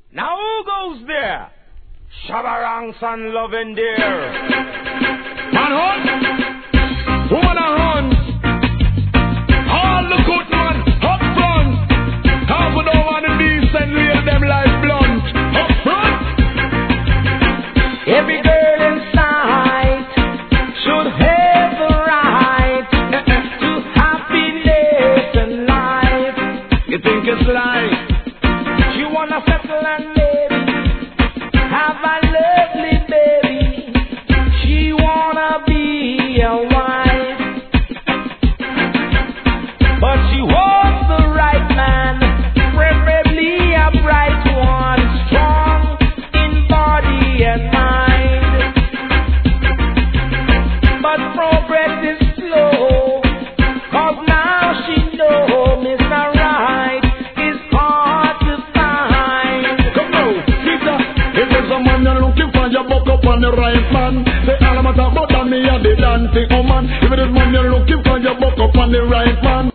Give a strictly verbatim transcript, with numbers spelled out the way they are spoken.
Now who goes there? Shabarangs and loving dear. Man hunt, woman a run. All the good man up front. Cause we don't want to decent leave them like blunt. Up front. Every girl inside should have the right to happiness in life. You think it's life? She wanna settle and maybe have a lovely baby. She wanna be a wife, but she wants the right man, preferably a bright one, strong in body and mind. But progress is slow, cause now she knows Mister Right is hard to find. Come now, Peter, if there's a man you're looking for, you buck up on the right man. Say all I'm talking about, me and the dancing woman. If there's a man you're looking for, you buck up on the right man.